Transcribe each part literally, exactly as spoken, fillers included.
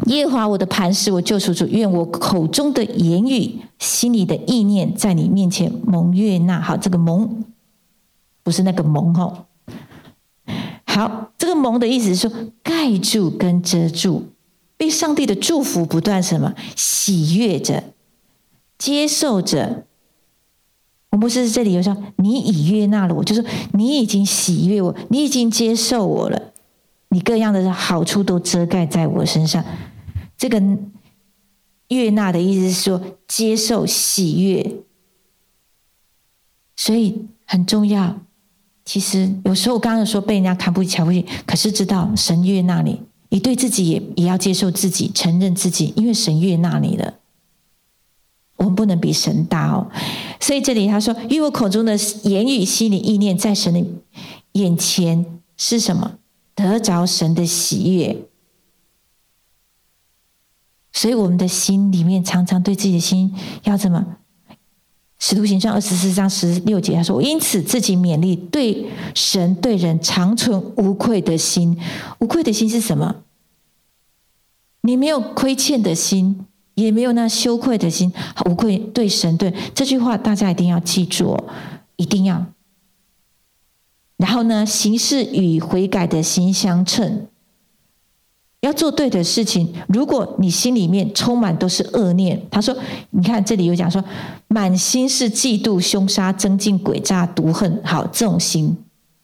耶和华我的磐石，我救赎主，愿我口中的言语，心里的意念，在你面前蒙悦纳。好，这个蒙不是那个蒙哦。好，这个蒙的意思是说盖住跟遮住，被上帝的祝福不断什么喜悦着，接受着。我不是这里有说你已悦纳了我，就是说你已经喜悦我，你已经接受我了，你各样的好处都遮盖在我身上。这个悦纳的意思是说接受喜悦，所以很重要。其实有时候我刚刚有说被人家看不起瞧不起，可是知道神悦纳你，你对自己也也要接受自己，承认自己，因为神悦纳你了。我们不能比神大哦。所以这里他说，因为我口中的言语心里意念在神的眼前是什么？得着神的喜悦。所以我们的心里面常常对自己的心要怎么？使徒行传二十四章十六节他说，我因此自己勉励，对神对人常存无愧的心。无愧的心是什么？你没有亏欠的心，也没有那羞愧的心，无愧对神。对这句话大家一定要记住哦，一定要。然后呢，行事与悔改的心相称，要做对的事情。如果你心里面充满都是恶念，他说你看这里有讲说满心是嫉妒凶杀争竞诡诈毒恨，好，这种心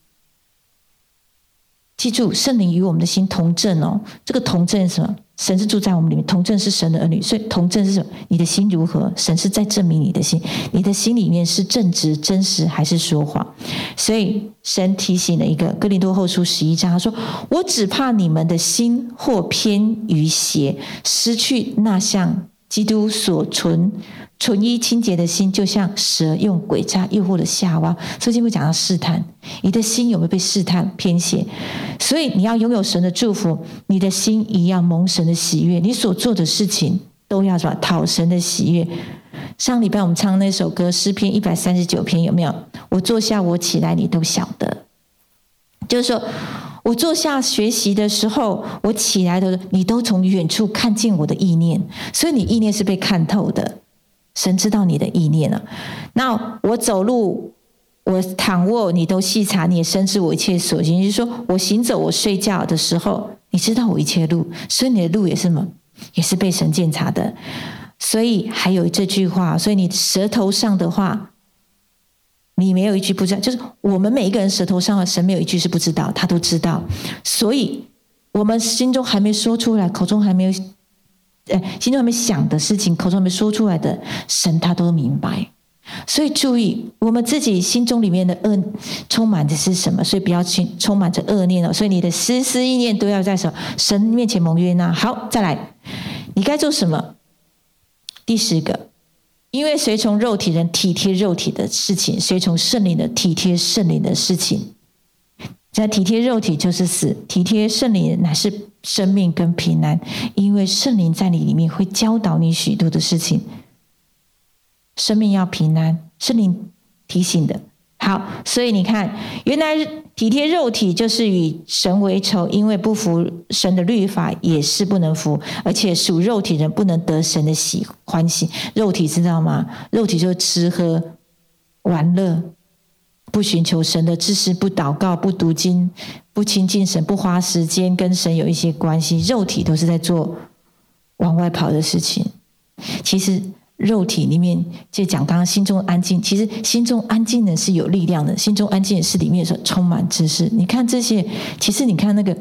记住圣灵与我们的心同正哦。这个同正是什么？神是住在我们里面，同正是神的儿女，所以同正是什么？你的心如何？神是在证明你的心，你的心里面是正直真实还是说谎？所以神提醒了一个哥林多后书十一章，他说我只怕你们的心或偏于邪，失去那像基督所存纯一清洁的心，就像蛇用诡诈诱惑了夏娃。所以今天讲到试探，你的心有没有被试探偏邪？所以你要拥有神的祝福，你的心一样蒙神的喜悦，你所做的事情都要什么？讨神的喜悦。上礼拜我们唱那首歌诗篇一百三十九篇，有没有？我坐下我起来你都晓得，就是说我坐下学习的时候，我起来的你都从远处看见我的意念，所以你意念是被看透的，神知道你的意念了。那我走路我躺卧你都细察，你也深知我一切所行。就是说我行走我睡觉的时候，你知道我一切路，所以你的路也是什么？也是被神鉴察的。所以还有这句话，所以你舌头上的话你没有一句不知道，就是我们每一个人舌头上的神没有一句是不知道，他都知道。所以我们心中还没说出来，口中还没有呃，心中还没想的事情，口中还没说出来的，神他都明白。所以注意我们自己心中里面的恶充满的是什么，所以不要充满着恶念哦。所以你的思思意念都要在什么？神面前蒙悦纳。好，再来你该做什么？第十个，因为随从肉体人体贴肉体的事情，随从圣灵的体贴圣灵的事情。在体贴肉体就是死，体贴圣灵乃是生命跟平安，因为圣灵在你里面会教导你许多的事情。生命要平安，圣灵提醒的。好，所以你看，原来体贴肉体就是与神为仇，因为不服神的律法也是不能服，而且属肉体人不能得神的喜欢喜。肉体知道吗？肉体就是吃喝玩乐，不寻求神的知识，不祷告，不读经，不亲近神，不花时间跟神有一些关系。肉体都是在做往外跑的事情。其实肉体里面就讲刚刚心中安静，其实心中安静的是有力量的，心中安静的是里面所充满知识。你看这些，其实你看那个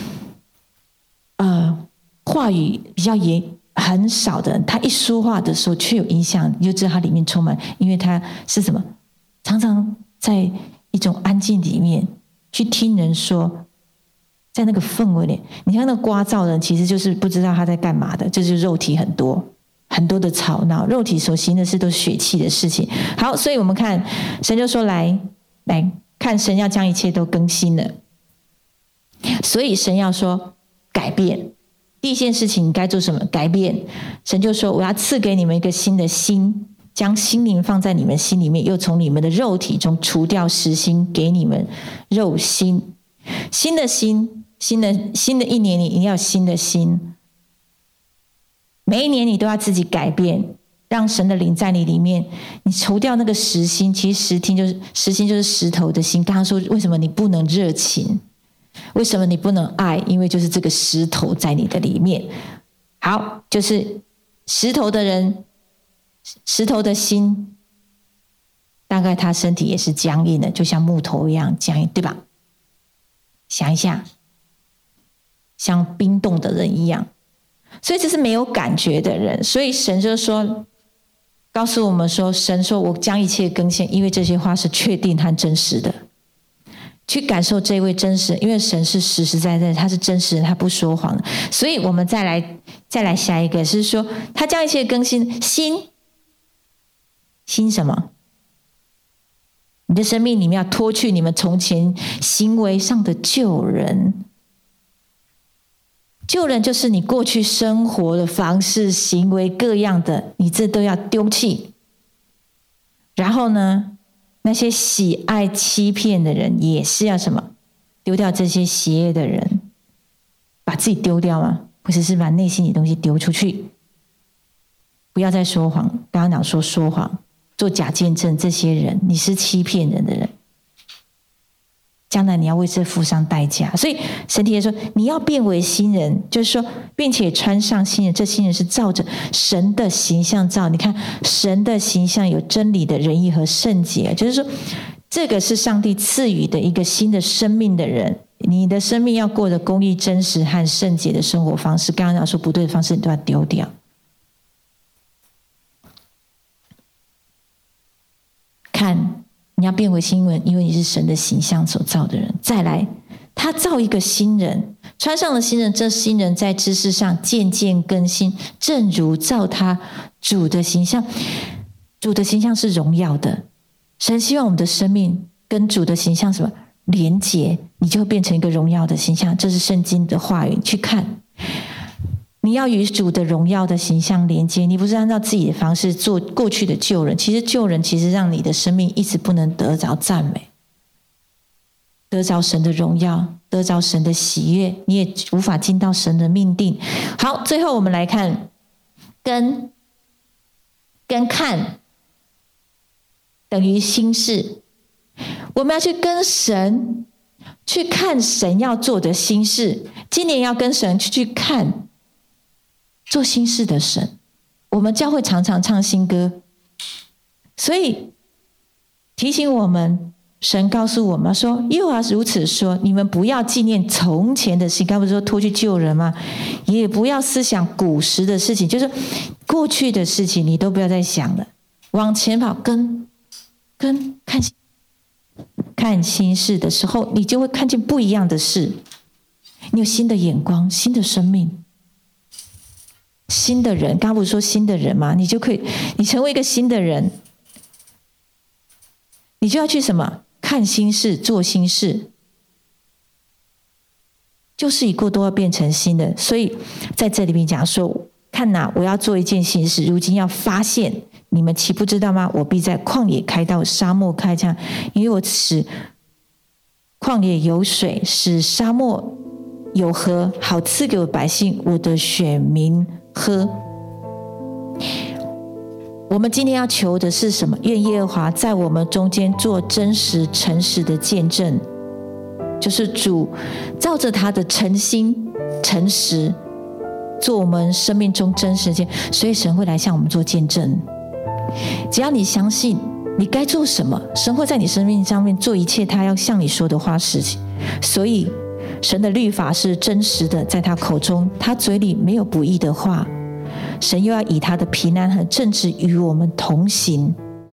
呃话语比较严很少的人，他一说话的时候却有影响，你就知道他里面充满，因为他是什么？常常在一种安静里面去听人说，在那个氛围里，你看那个聒噪的人其实就是不知道他在干嘛的，这就是肉体很多很多的吵闹，肉体所行的事都是血气的事情。好，所以我们看神就说，来来看神要将一切都更新了，所以神要说改变。第一件事情你该做什么？改变。神就说我要赐给你们一个新的心，将心灵放在你们心里面，又从你们的肉体中除掉实心，给你们肉心。新的心，新的新的一年你一定要有新的心。 每一年你都要自己改变，让神的灵在你里面。你除掉那个石心，其实石心就是石心就是石头的心。刚刚说为什么你不能热情，为什么你不能爱？因为就是这个石头在你的里面。好，就是石头的人，石头的心，大概他身体也是僵硬的，就像木头一样僵硬，对吧？想一下，像冰冻的人一样。所以这是没有感觉的人，所以神就说，告诉我们说，神说我将一切更新，因为这些话是确定和真实的。去感受这位真实，因为神是实实在在，他是真实的，他不说谎的。所以我们再来再来下一个是说，他将一切更新，心心什么？你的生命里面要脱去你们从前行为上的旧人。旧人就是你过去生活的方式、行为各样的，你这都要丢弃。然后呢，那些喜爱欺骗的人也是要什么？丢掉这些邪恶的人，把自己丢掉吗？不是，是把内心的东西丢出去。不要再说谎。刚刚讲说说谎、做假见证，这些人你是欺骗人的人。将来你要为这付上代价，所以神提说你要变为新人，就是说并且穿上新人，这新人是照着神的形象造。你看神的形象有真理的仁义和圣洁，就是说这个是上帝赐予的一个新的生命的人。你的生命要过得公义、真实和圣洁的生活方式，刚刚讲说不对的方式你都要丢掉。看你要变为新人，因为你是神的形象所造的人。再来，他造一个新人，穿上了新人，这新人在知识上渐渐更新，正如造他主的形象。主的形象是荣耀的，神希望我们的生命跟主的形象什么连结，你就会变成一个荣耀的形象。这是圣经的话语，去看。你要与主的荣耀的形象连接，你不是按照自己的方式做过去的旧人。其实旧人其实让你的生命一直不能得着赞美，得着神的荣耀，得着神的喜悦，你也无法进到神的命定。好，最后我们来看跟跟看等于心事。我们要去跟神去看神要做的心事。今年要跟神去去看做新事的神。我们教会常常唱新歌，所以提醒我们，神告诉我们说，耶和华如此说，你们不要纪念从前的事。刚不是说脱去旧人吗？也不要思想古时的事情，就是过去的事情你都不要再想了，往前跑，跟跟看看新事的时候，你就会看见不一样的事。你有新的眼光，新的生命，新的人。刚刚不是说新的人吗？你就可以，你成为一个新的人，你就要去什么？看新事，做新事，旧事已过，都要变成新的。所以在这里面讲说，看哪，我要做一件新事，如今要发现，你们岂不知道吗？我必在旷野开道，沙漠开창，因为我使旷野有水，使沙漠有河，好赐给我百姓，我的选民喝。我们今天要求的是什么？愿耶和华在我们中间做真实诚实的见证，就是主照着他的诚心诚实做我们生命中真实见，所以神会来向我们做见证。只要你相信你该做什么，神会在你生命上面做一切他要向你说的话事情。所以神的律法是真实的，在他口中，他嘴里没有不义的话。神又要以他的平安和正直与我们同行。